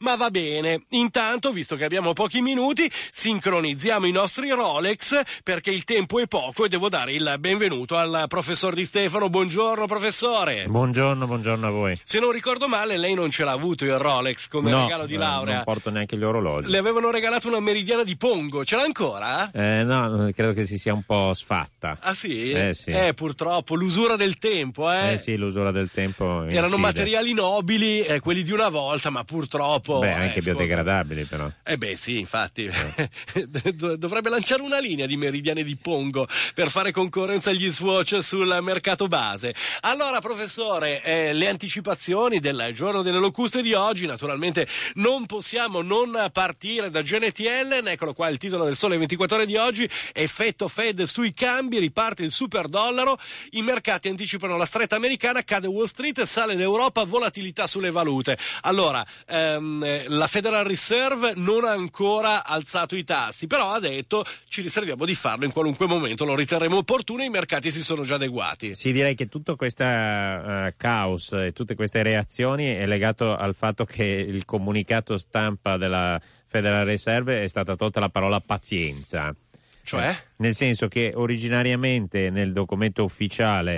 Ma va bene, intanto, visto che abbiamo pochi minuti, sincronizziamo i nostri Rolex perché il tempo è poco e devo dare il benvenuto al professor Di Stefano. Buongiorno professore. Buongiorno a voi. Se non ricordo male, lei non ce l'ha avuto il Rolex come regalo di laurea. Non porto neanche gli orologi. Le avevano regalato una meridiana di Pongo, ce l'ha ancora? No, credo che si sia un po' sfatta. Ah sì? Sì. Purtroppo, l'usura del tempo, sì, l'usura del tempo Erano incide. materiali nobili, quelli di una volta, ma purtroppo... anche biodegradabili però. Sì, infatti. Dovrebbe lanciare una linea di meridiane di Pongo per fare concorrenza agli Swatch sul mercato base. Allora, professore, le anticipazioni del giorno delle locuste di oggi, naturalmente non possiamo non partire da Janet Yellen. Eccolo qua il titolo del Sole 24 Ore di oggi: effetto Fed sui cambi, riparte il super dollaro, i mercati anticipano la stretta americana, cade Wall Street, sale l'Europa, volatilità sulle valute. Allora, la Federal Reserve non ha ancora alzato i tassi, però ha detto ci riserviamo di farlo in qualunque momento, lo riterremo opportuno e i mercati si sono già adeguati. Sì, direi che tutto questo caos e tutte queste reazioni è legato al fatto che il comunicato stampa della Federal Reserve è stata tolta la parola pazienza. Cioè? Nel senso che originariamente nel documento ufficiale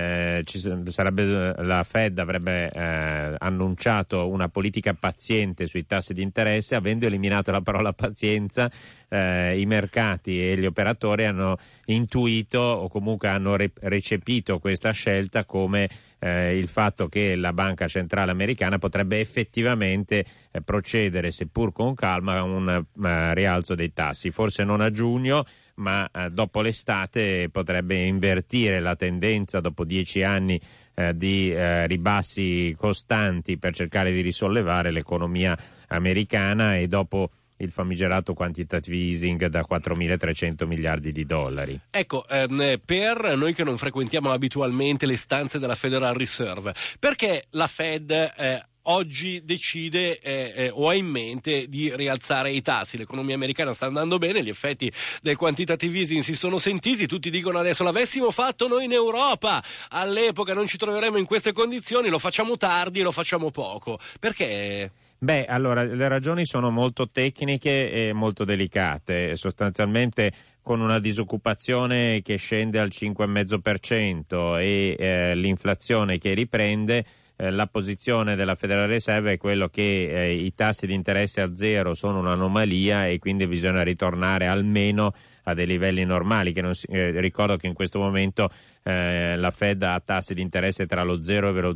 la Fed avrebbe annunciato una politica paziente sui tassi di interesse. Avendo eliminato la parola pazienza, i mercati e gli operatori hanno intuito o comunque hanno recepito questa scelta come il fatto che la Banca Centrale Americana potrebbe effettivamente procedere, seppur con calma, a un rialzo dei tassi, forse non a giugno, ma dopo l'estate potrebbe invertire la tendenza dopo 10 anni di ribassi costanti per cercare di risollevare l'economia americana, e dopo il famigerato quantitative easing da 4.300 miliardi di dollari. Ecco, per noi che non frequentiamo abitualmente le stanze della Federal Reserve, perché la Fed oggi decide o ha in mente di rialzare i tassi? L'economia americana sta andando bene, gli effetti del quantitative easing si sono sentiti, tutti dicono adesso l'avessimo fatto noi in Europa all'epoca non ci troveremmo in queste condizioni, lo facciamo tardi e lo facciamo poco. Perché? Allora, le ragioni sono molto tecniche e molto delicate. Sostanzialmente, con una disoccupazione che scende al 5,5% e l'inflazione che riprende, la posizione della Federal Reserve è quello che i tassi di interesse a zero sono un'anomalia e quindi bisogna ritornare almeno a dei livelli normali, che ricordo che in questo momento la Fed ha tassi di interesse tra lo 0 e lo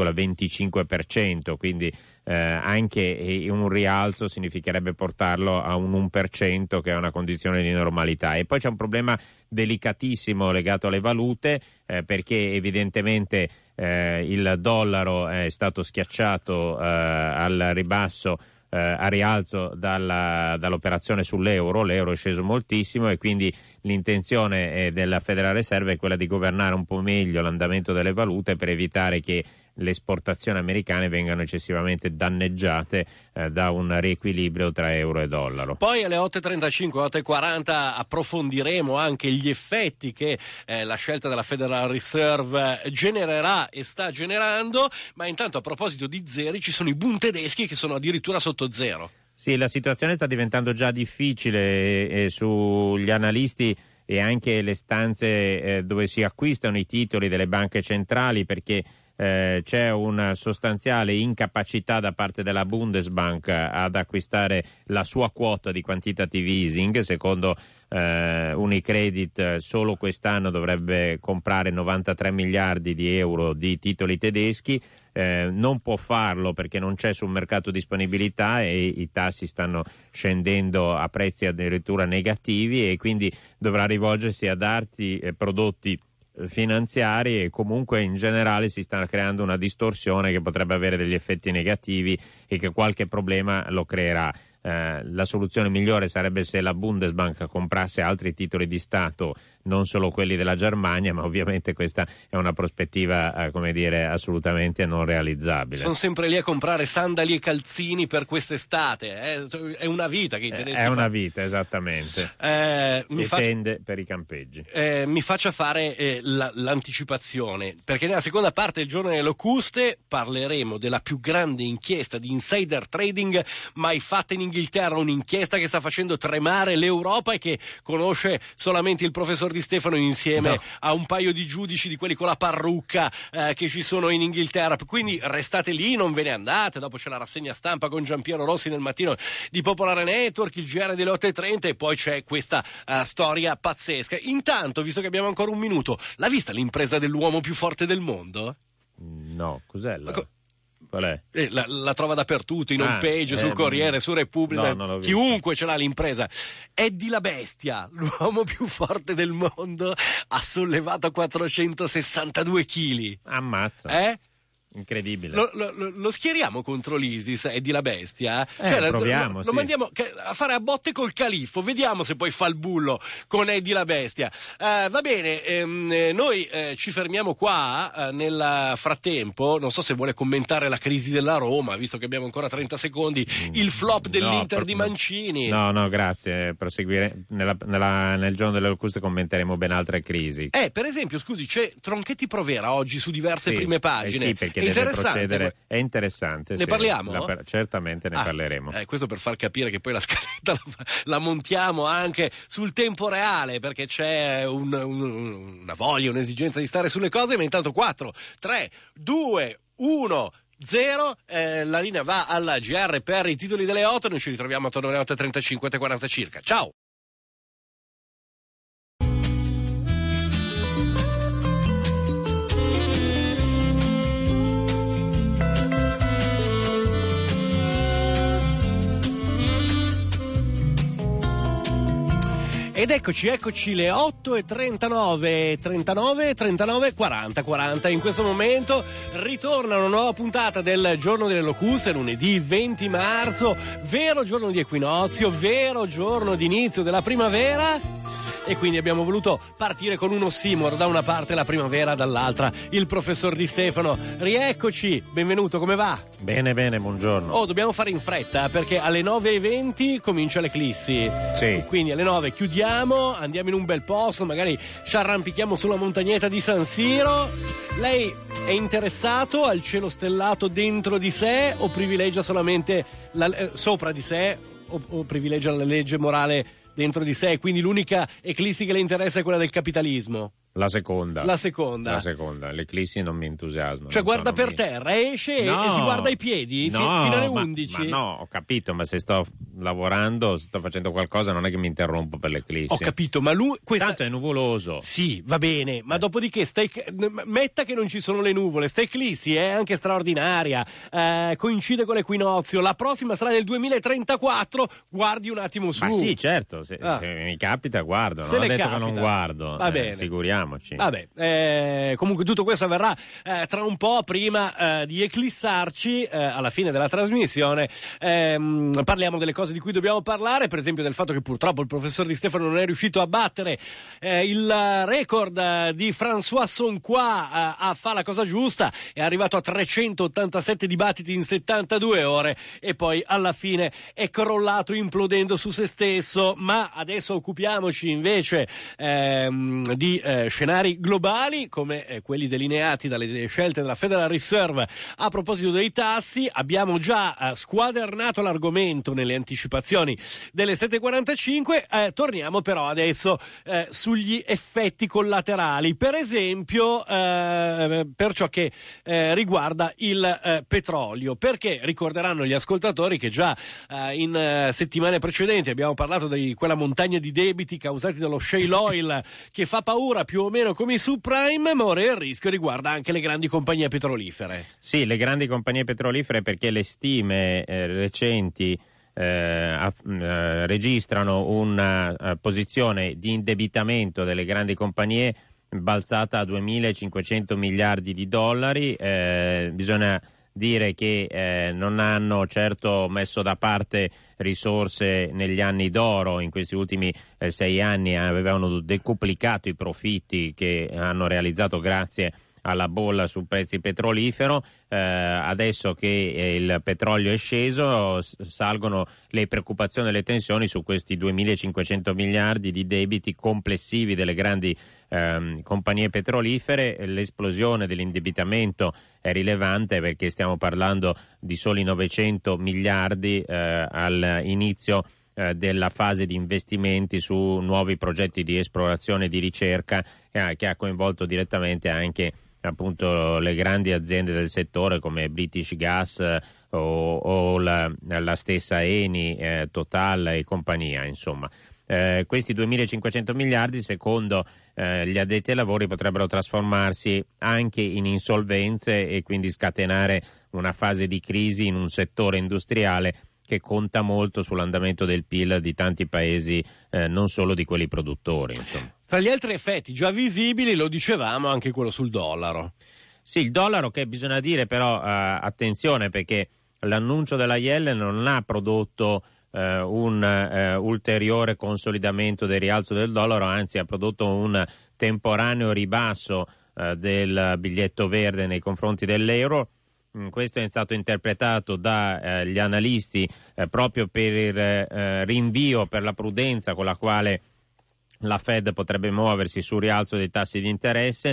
0,25%, quindi anche un rialzo significherebbe portarlo a un 1%, che è una condizione di normalità. E poi c'è un problema delicatissimo legato alle valute, perché evidentemente il dollaro è stato schiacciato al ribasso, a rialzo dall'operazione sull'euro. L'euro è sceso moltissimo e quindi l'intenzione della Federal Reserve è quella di governare un po' meglio l'andamento delle valute per evitare che le esportazioni americane vengano eccessivamente danneggiate da un riequilibrio tra euro e dollaro. Poi alle 8.35, 8.40 approfondiremo anche gli effetti che la scelta della Federal Reserve genererà e sta generando, ma intanto, a proposito di zeri, ci sono i Bund tedeschi che sono addirittura sotto zero. Sì, la situazione sta diventando già difficile e sugli analisti e anche le stanze dove si acquistano i titoli delle banche centrali, perché c'è una sostanziale incapacità da parte della Bundesbank ad acquistare la sua quota di quantitative easing. Secondo Unicredit solo quest'anno dovrebbe comprare 93 miliardi di euro di titoli tedeschi. Non può farlo perché non c'è sul mercato disponibilità e i tassi stanno scendendo a prezzi addirittura negativi, e quindi dovrà rivolgersi ad altri prodotti finanziari, e comunque in generale si sta creando una distorsione che potrebbe avere degli effetti negativi e che qualche problema lo creerà. La soluzione migliore sarebbe se la Bundesbank comprasse altri titoli di Stato non solo quelli della Germania, ma ovviamente questa è una prospettiva, come dire, assolutamente non realizzabile. Sono sempre lì a comprare sandali e calzini per quest'estate, è una vita che i tedeschi È una vita, esattamente. Tende per i campeggi. Mi faccia fare l'anticipazione, perché nella seconda parte del Giorno delle Locuste parleremo della più grande inchiesta di insider trading mai fatta in Inghilterra, un'inchiesta che sta facendo tremare l'Europa e che conosce solamente il professor Di Stefano insieme a un paio di giudici di quelli con la parrucca che ci sono in Inghilterra. Quindi restate lì, non ve ne andate. Dopo c'è la rassegna stampa con Giampiero Rossi nel mattino di Popolare Network, il GR delle 8:30 e poi c'è questa storia pazzesca. Intanto, visto che abbiamo ancora un minuto, l'ha vista l'impresa dell'uomo più forte del mondo? No, cos'è? Qual è? La trova dappertutto, in home page, sul Corriere, su Repubblica, chiunque ce l'ha l'impresa. Eddie la Bestia, l'uomo più forte del mondo, ha sollevato 462 kg. Ammazza. Incredibile. Lo schieriamo contro l'ISIS, Eddie la Bestia? Proviamo, lo mandiamo a fare a botte col califfo, vediamo se poi fa il bullo con Eddie la Bestia. Va bene, noi ci fermiamo qua. Nel frattempo, non so se vuole commentare la crisi della Roma, visto che abbiamo ancora 30 secondi, il flop dell'Inter di Mancini. No, grazie. Proseguire nel Giorno delle Locuste commenteremo ben altre crisi. Per esempio, scusi, c'è Tronchetti Provera oggi su diverse prime pagine. Sì, perché deve procedere. È interessante. Ne parliamo? Certamente ne parleremo. Questo per far capire che poi la scaletta la montiamo anche sul tempo reale, perché c'è una voglia, un'esigenza di stare sulle cose, ma intanto 4, 3, 2, 1... 0, la linea va alla GR per i titoli delle 8. Noi ci ritroviamo attorno alle 8:35, 8:40 circa. Ciao! Ed eccoci le 8:39, 40. In questo momento ritorna una nuova puntata del Giorno delle Locuste, lunedì 20 marzo, vero giorno di equinozio, vero giorno di inizio della primavera. E quindi abbiamo voluto partire con un ossimoro, da una parte la primavera, dall'altra il professor Di Stefano. Rieccoci, benvenuto, come va? Bene, buongiorno. Dobbiamo fare in fretta perché alle 9:20 comincia l'eclissi. Sì. Quindi alle 9 chiudiamo, andiamo in un bel posto, magari ci arrampichiamo sulla montagnetta di San Siro. Lei è interessato al cielo stellato dentro di sé o privilegia solamente sopra di sé o privilegia la legge morale dentro di sé, quindi l'unica eclissi che le interessa è quella del capitalismo? La seconda. L'eclissi non mi entusiasma. Cioè guarda per terra, esce e si guarda i piedi fino alle 11? Ma no, ho capito, ma se sto lavorando, sto facendo qualcosa, non è che mi interrompo per l'eclissi. Ho capito, ma tanto è nuvoloso. Sì, va bene, ma dopodiché metta che non ci sono le nuvole, sta eclissi è anche straordinaria, coincide con l'equinozio, la prossima sarà nel 2034, guardi un attimo su. Ma sì, certo, se mi capita guardo, non ho detto che non guardo. Va bene. Figuriamoci. Vabbè, comunque tutto questo avverrà tra un po', prima di eclissarci alla fine della trasmissione. Parliamo delle cose di cui dobbiamo parlare, per esempio del fatto che purtroppo il professor Di Stefano non è riuscito a battere il record di François Soncois a Fa la cosa giusta, è arrivato a 387 dibattiti in 72 ore e poi alla fine è crollato implodendo su se stesso. Ma adesso occupiamoci invece di scenari globali come quelli delineati dalle scelte della Federal Reserve a proposito dei tassi. Abbiamo già squadernato l'argomento nelle anticipazioni delle 7:45, torniamo però adesso sugli effetti collaterali, per esempio per ciò che riguarda il petrolio, perché ricorderanno gli ascoltatori che già in settimane precedenti abbiamo parlato di quella montagna di debiti causati dallo shale oil che fa paura più o meno come i subprime, ma ora il rischio riguarda anche le grandi compagnie petrolifere. Sì, le grandi compagnie petrolifere, perché le stime recenti registrano una posizione di indebitamento delle grandi compagnie balzata a 2.500 miliardi di dollari. Bisogna dire che non hanno certo messo da parte risorse negli anni d'oro. In questi ultimi 6 anni avevano decuplicato i profitti che hanno realizzato grazie alla bolla sul prezzi petrolifero. Adesso che il petrolio è sceso, salgono le preoccupazioni e le tensioni su questi 2.500 miliardi di debiti complessivi delle grandi compagnie petrolifere. L'esplosione dell'indebitamento è rilevante, perché stiamo parlando di soli 900 miliardi all'inizio della fase di investimenti su nuovi progetti di esplorazione e di ricerca, che ha coinvolto direttamente anche appunto le grandi aziende del settore come British Gas o la stessa Eni, Total e compagnia, insomma. Questi 2.500 miliardi, secondo gli addetti ai lavori, potrebbero trasformarsi anche in insolvenze e quindi scatenare una fase di crisi in un settore industriale che conta molto sull'andamento del PIL di tanti paesi, non solo di quelli produttori, insomma. Tra gli altri effetti già visibili, lo dicevamo, anche quello sul dollaro. Sì, il dollaro, che bisogna dire però, attenzione, perché l'annuncio della Yellen non ha prodotto un ulteriore consolidamento del rialzo del dollaro, anzi ha prodotto un temporaneo ribasso del biglietto verde nei confronti dell'euro. Questo è stato interpretato dagli analisti proprio per il rinvio, per la prudenza con la quale la Fed potrebbe muoversi sul rialzo dei tassi di interesse.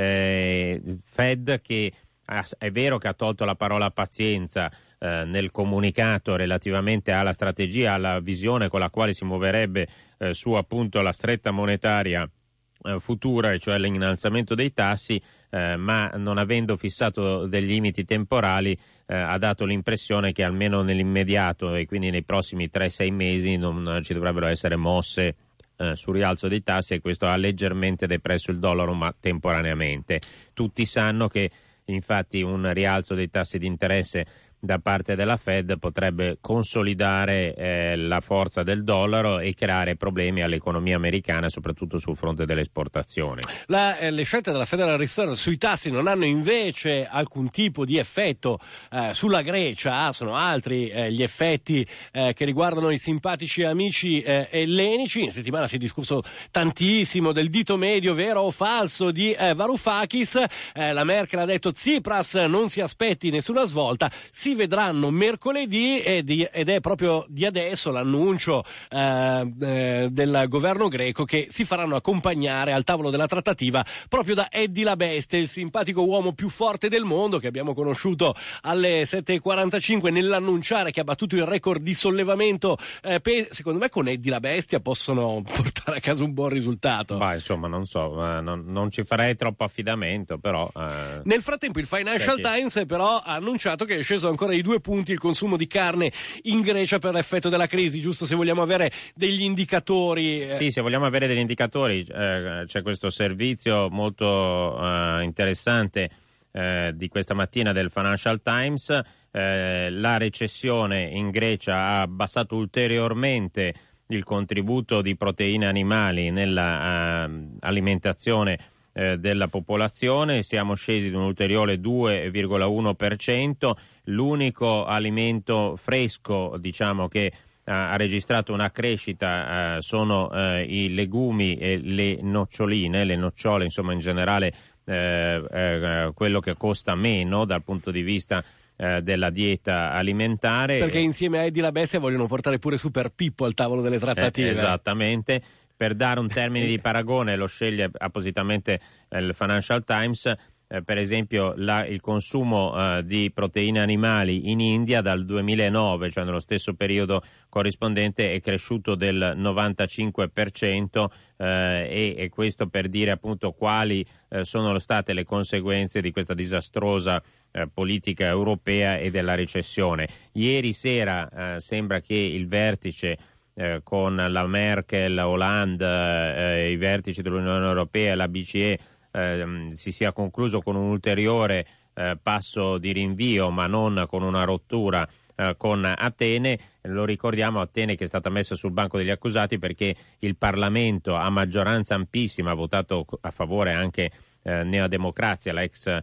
Fed che è vero che ha tolto la parola pazienza nel comunicato relativamente alla strategia, alla visione con la quale si muoverebbe su appunto la stretta monetaria futura, e cioè l'innalzamento dei tassi, ma non avendo fissato dei limiti temporali ha dato l'impressione che almeno nell'immediato, e quindi nei prossimi 3-6 mesi, non ci dovrebbero essere mosse sul rialzo dei tassi, e questo ha leggermente depresso il dollaro, ma temporaneamente. Tutti sanno che infatti un rialzo dei tassi di interesse da parte della Fed potrebbe consolidare la forza del dollaro e creare problemi all'economia americana, soprattutto sul fronte delle esportazioni. Le scelte della Federal Reserve sui tassi non hanno invece alcun tipo di effetto sulla Grecia, sono altri gli effetti che riguardano i simpatici amici ellenici. In settimana si è discusso tantissimo del dito medio, vero o falso, di Varoufakis. La Merkel ha detto Tsipras non si aspetti nessuna svolta, si vedranno mercoledì, ed è proprio di adesso l'annuncio del governo greco che si faranno accompagnare al tavolo della trattativa proprio da Eddie Labeste, il simpatico uomo più forte del mondo che abbiamo conosciuto alle 7.45 nell'annunciare che ha battuto il record di sollevamento. Secondo me con Eddie Labestia possono portare a casa un buon risultato. Beh, insomma, non so, non ci farei troppo affidamento, però nel frattempo il Financial Times però ha annunciato che è sceso ancora di 2 punti il consumo di carne in Grecia per effetto della crisi, giusto, se vogliamo avere degli indicatori. Sì, se vogliamo avere degli indicatori, c'è questo servizio molto interessante di questa mattina del Financial Times. La recessione in Grecia ha abbassato ulteriormente il contributo di proteine animali nella alimentazione della popolazione. Siamo scesi di un ulteriore 2,1%. L'unico alimento fresco, diciamo, che ha registrato una crescita sono i legumi e le noccioline, le nocciole, insomma, in generale quello che costa meno dal punto di vista della dieta alimentare. Perché insieme a Eddie la Bestia vogliono portare pure Super Pippo al tavolo delle trattative. Esattamente. Per dare un termine di paragone, lo sceglie appositamente il Financial Times, per esempio il consumo di proteine animali in India dal 2009, cioè nello stesso periodo corrispondente, è cresciuto del 95%, e questo per dire appunto quali sono state le conseguenze di questa disastrosa politica europea e della recessione. Ieri sera sembra che il vertice con la Merkel, Hollande, i vertici dell'Unione Europea e la BCE si sia concluso con un ulteriore passo di rinvio, ma non con una rottura con Atene. Lo ricordiamo, Atene che è stata messa sul banco degli accusati perché il Parlamento a maggioranza ampissima ha votato a favore anche Neodemocrazia,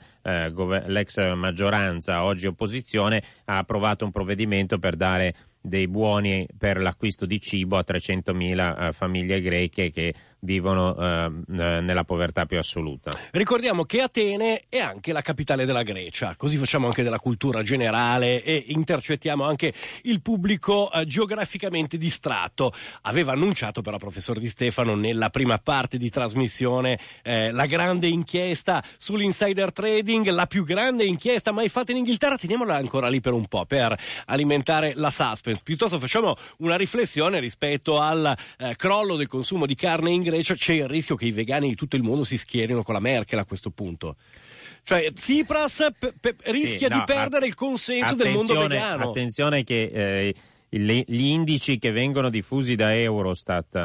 l'ex maggioranza, oggi opposizione, ha approvato un provvedimento per dare dei buoni per l'acquisto di cibo a 300.000 famiglie greche che vivono nella povertà più assoluta. Ricordiamo che Atene è anche la capitale della Grecia, così facciamo anche della cultura generale e intercettiamo anche il pubblico geograficamente distratto. Aveva annunciato però professor Di Stefano nella prima parte di trasmissione la grande inchiesta sull'insider trading, la più grande inchiesta mai fatta in Inghilterra. Teniamola ancora lì per un po' per alimentare la suspense. Piuttosto facciamo una riflessione rispetto al crollo del consumo di carne in Grecia. C'è il rischio che i vegani di tutto il mondo si schierino con la Merkel a questo punto. Cioè Tsipras rischia di perdere il consenso del mondo vegano. Attenzione che gli indici che vengono diffusi da Eurostat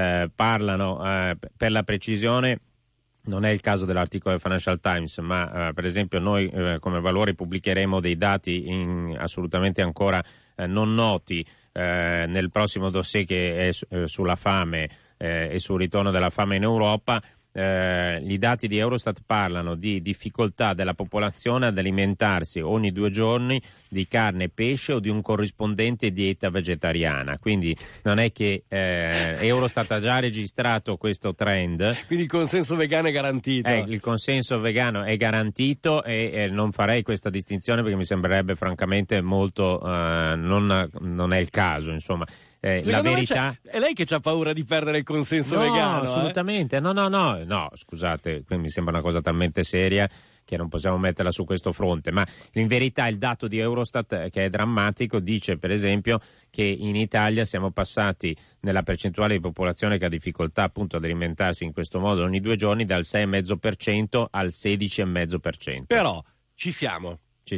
parlano, per la precisione, non è il caso dell'articolo del Financial Times, ma per esempio noi come Valori pubblicheremo dei dati assolutamente ancora non noti nel prossimo dossier che è sulla fame e sul ritorno della fame in Europa. I dati di Eurostat parlano di difficoltà della popolazione ad alimentarsi ogni 2 giorni di carne e pesce o di un corrispondente dieta vegetariana, quindi non è che Eurostat ha già registrato questo trend. Quindi il consenso vegano è garantito. Il consenso vegano è garantito e non farei questa distinzione perché mi sembrerebbe francamente molto non è il caso, insomma. La verità è lei che ha paura di perdere il consenso vegano? Assolutamente. No, scusate, qui mi sembra una cosa talmente seria che non possiamo metterla su questo fronte, ma in verità il dato di Eurostat, che è drammatico, dice per esempio che in Italia siamo passati nella percentuale di popolazione che ha difficoltà appunto ad alimentarsi in questo modo ogni 2 giorni dal 6,5% al 16,5%. Però ci siamo.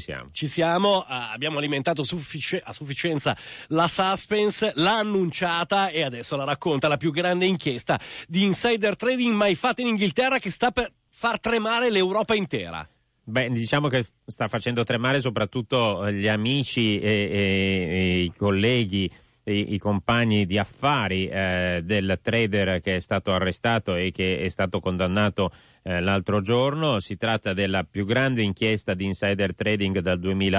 Abbiamo alimentato a sufficienza la suspense, l'ha annunciata e adesso la racconta la più grande inchiesta di insider trading mai fatta in Inghilterra, che sta per far tremare l'Europa intera. Beh, diciamo che sta facendo tremare soprattutto gli amici e i colleghi, i compagni di affari del trader che è stato arrestato e che è stato condannato l'altro giorno. Si tratta della più grande inchiesta di insider trading dal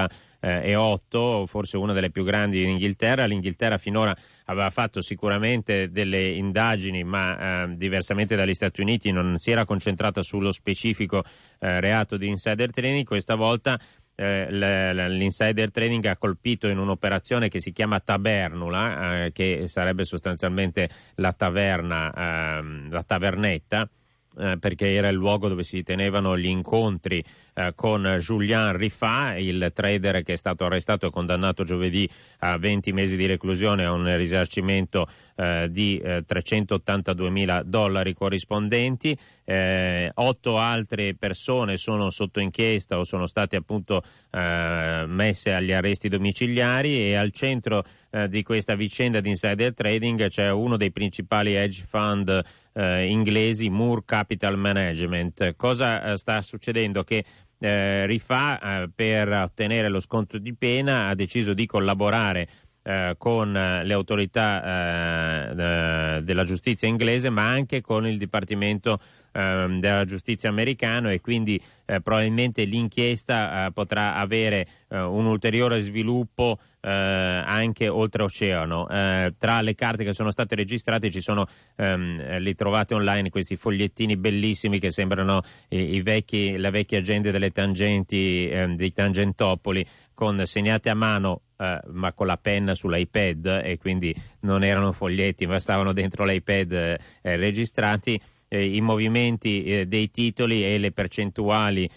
2008, forse una delle più grandi in Inghilterra. L'Inghilterra finora aveva fatto sicuramente delle indagini, ma diversamente dagli Stati Uniti non si era concentrata sullo specifico reato di insider trading. Questa volta l'insider trading ha colpito in un'operazione che si chiama tabernula, che sarebbe sostanzialmente la taverna, la tavernetta, perché era il luogo dove si tenevano gli incontri con Julian Riffa, il trader che è stato arrestato e condannato giovedì a 20 mesi di reclusione e a un risarcimento di $382.000 corrispondenti. 8 altre persone sono sotto inchiesta o sono state appunto messe agli arresti domiciliari, e al centro di questa vicenda di insider trading c'è uno dei principali hedge fund inglesi, Moore Capital Management. Cosa sta succedendo? Che Riffa, per ottenere lo sconto di pena, ha deciso di collaborare con le autorità della giustizia inglese, ma anche con il Dipartimento della giustizia americano, e quindi probabilmente l'inchiesta potrà avere un ulteriore sviluppo anche oltreoceano. Tra le carte che sono state registrate ci sono, li trovate online, questi fogliettini bellissimi che sembrano le vecchie agende delle tangenti di Tangentopoli, con segnate a mano ma con la penna sull'iPad, e quindi non erano foglietti ma stavano dentro l'iPad registrati, i movimenti dei titoli e le percentuali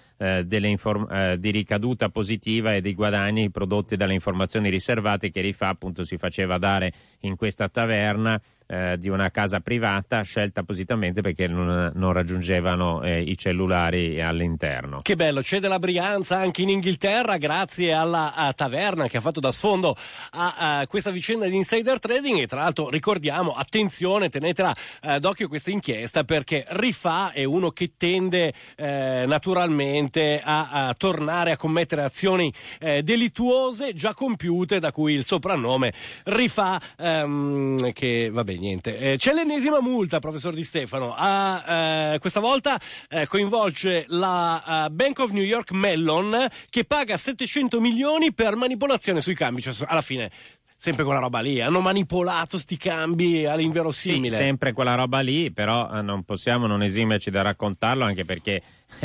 di ricaduta positiva e dei guadagni prodotti dalle informazioni riservate che Riffa appunto si faceva dare in questa taverna di una casa privata scelta appositamente perché non raggiungevano i cellulari all'interno. Che bello, c'è della Brianza anche in Inghilterra grazie alla taverna che ha fatto da sfondo a questa vicenda di insider trading. E tra l'altro ricordiamo, attenzione, tenetela d'occhio questa inchiesta, perché Riffa è uno che tende naturalmente ovviamente a tornare a commettere azioni delittuose già compiute, da cui il soprannome rifà che vabbè niente. C'è l'ennesima multa, professor Di Stefano, questa volta coinvolge la Bank of New York Mellon, che paga 700 milioni per manipolazione sui cambi, cioè alla fine sempre quella roba lì, hanno manipolato sti cambi all'inverosimile. Sì, sempre quella roba lì, però non possiamo non esimerci da raccontarlo, anche perché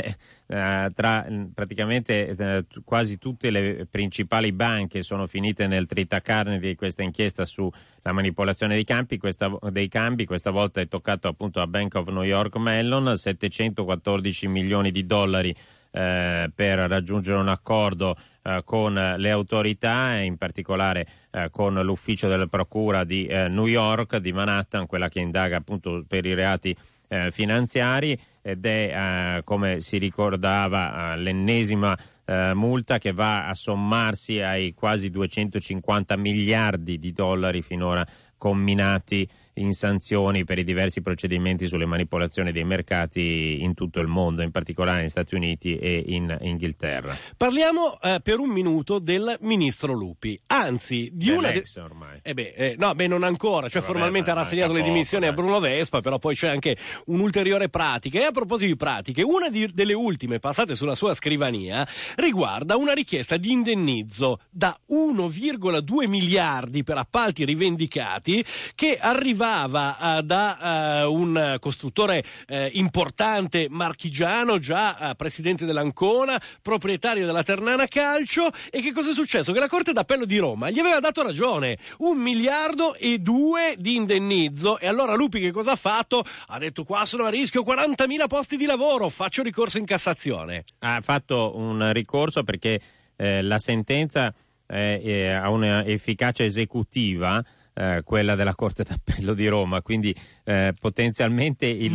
praticamente quasi tutte le principali banche sono finite nel tritacarne di questa inchiesta sulla manipolazione dei cambi. Questa volta è toccato appunto a Bank of New York Mellon, 714 milioni di dollari per raggiungere un accordo con le autorità, e in particolare con l'ufficio della procura di New York, di Manhattan, quella che indaga appunto per i reati finanziari, ed è come si ricordava l'ennesima multa che va a sommarsi ai quasi 250 miliardi di dollari finora comminati in sanzioni per i diversi procedimenti sulle manipolazioni dei mercati in tutto il mondo, in particolare negli Stati Uniti e in Inghilterra. Parliamo per un minuto del ministro Lupi, anzi di una ormai. Non ancora, cioè formalmente ha rassegnato le dimissioni a Bruno Vespa, però poi c'è anche un'ulteriore pratica. E a proposito di pratiche, una delle ultime passate sulla sua scrivania riguarda una richiesta di indennizzo da 1,2 miliardi per appalti rivendicati, che arrivava da un costruttore importante marchigiano, già presidente dell'Ancona, proprietario della Ternana Calcio. E che cosa è successo? Che la Corte d'Appello di Roma gli aveva dato ragione, 1,2 miliardi di indennizzo. E allora Lupi che cosa ha fatto? Ha detto: qua sono a rischio 40.000 posti di lavoro, faccio ricorso in Cassazione. Ha fatto un ricorso perché la sentenza ha una efficacia esecutiva, quella della Corte d'Appello di Roma, quindi potenzialmente i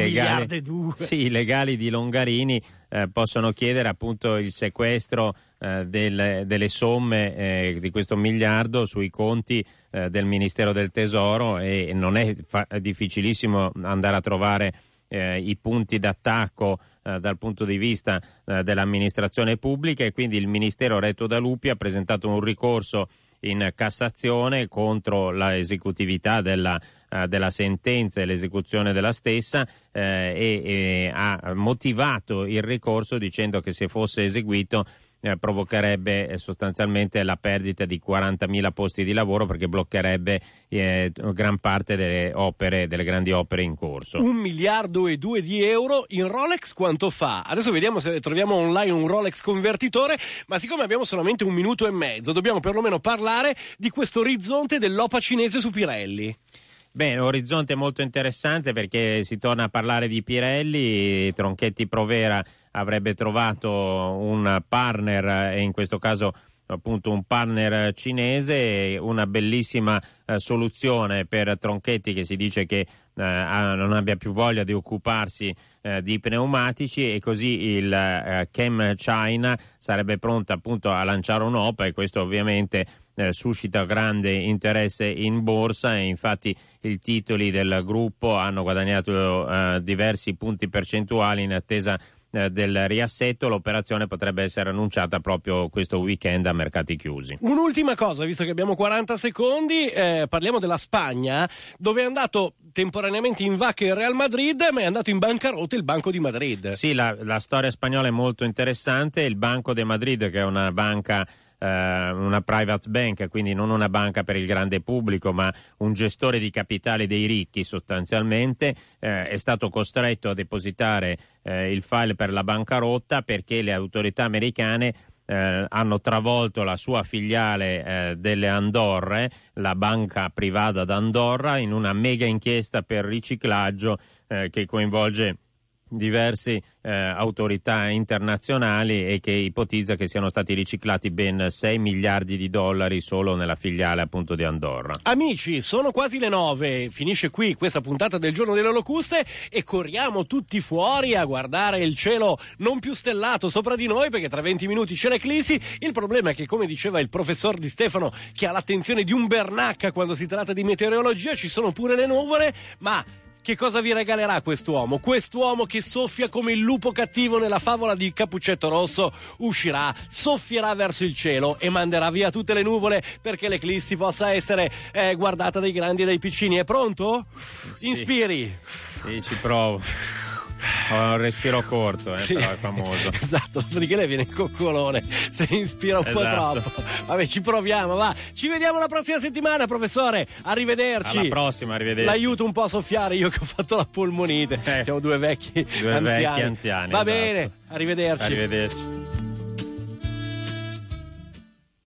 legali di Longarini possono chiedere appunto il sequestro delle somme di questo miliardo sui conti del Ministero del Tesoro, e non è difficilissimo andare a trovare i punti d'attacco dal punto di vista dell'amministrazione pubblica, e quindi il Ministero retto da Lupi ha presentato un ricorso in Cassazione contro la esecutività della sentenza e l'esecuzione della stessa, e ha motivato il ricorso dicendo che se fosse eseguito provocherebbe sostanzialmente la perdita di 40.000 posti di lavoro, perché bloccherebbe gran parte delle grandi opere in corso. 1,2 miliardi di euro in Rolex quanto fa? Adesso vediamo se troviamo online un Rolex convertitore, ma siccome abbiamo solamente 1 minuto e mezzo dobbiamo perlomeno parlare di questo orizzonte dell'OPA cinese su Pirelli. Beh, orizzonte molto interessante, perché si torna a parlare di Pirelli. Tronchetti Provera avrebbe trovato un partner, e in questo caso appunto un partner cinese, una bellissima soluzione per Tronchetti, che si dice che non abbia più voglia di occuparsi di pneumatici, e così il Chem China sarebbe pronta appunto a lanciare un'OPA, e questo ovviamente suscita grande interesse in borsa, e infatti i titoli del gruppo hanno guadagnato diversi punti percentuali in attesa del riassetto. L'operazione potrebbe essere annunciata proprio questo weekend a mercati chiusi. Un'ultima cosa, visto che abbiamo 40 secondi, parliamo della Spagna, dove è andato temporaneamente in vacca il Real Madrid, ma è andato in bancarotta il Banco di Madrid. Sì, la storia spagnola è molto interessante. Il Banco de Madrid, che è una banca, una private bank, quindi non una banca per il grande pubblico, ma un gestore di capitali dei ricchi sostanzialmente, è stato costretto a depositare il file per la bancarotta, perché le autorità americane hanno travolto la sua filiale delle Andorre, la banca privata d'Andorra, in una mega inchiesta per riciclaggio che coinvolge diverse autorità internazionali, e che ipotizza che siano stati riciclati ben 6 miliardi di dollari solo nella filiale appunto di Andorra. Amici, sono quasi le 9, finisce qui questa puntata del Giorno delle Locuste, e corriamo tutti fuori a guardare il cielo non più stellato sopra di noi, perché tra 20 minuti c'è l'eclissi. Il problema è che, come diceva il professor Di Stefano, che ha l'attenzione di un Bernacca quando si tratta di meteorologia, ci sono pure le nuvole, ma che cosa vi regalerà quest'uomo? Quest'uomo che soffia come il lupo cattivo nella favola di Cappuccetto Rosso uscirà, soffierà verso il cielo e manderà via tutte le nuvole perché l'eclissi possa essere guardata dai grandi e dai piccini. È pronto? Sì. Inspiri. Sì, ci provo. Ho un respiro corto, Sì, però è famoso. Esatto, perché lei viene coccolone se inspira un po' troppo. Vabbè, ci proviamo, va. Ci vediamo la prossima settimana, professore. Arrivederci. Alla prossima, arrivederci. L'aiuto un po' a soffiare, io che ho fatto la polmonite. Siamo due vecchi anziani. Va Esatto. bene, arrivederci. Arrivederci.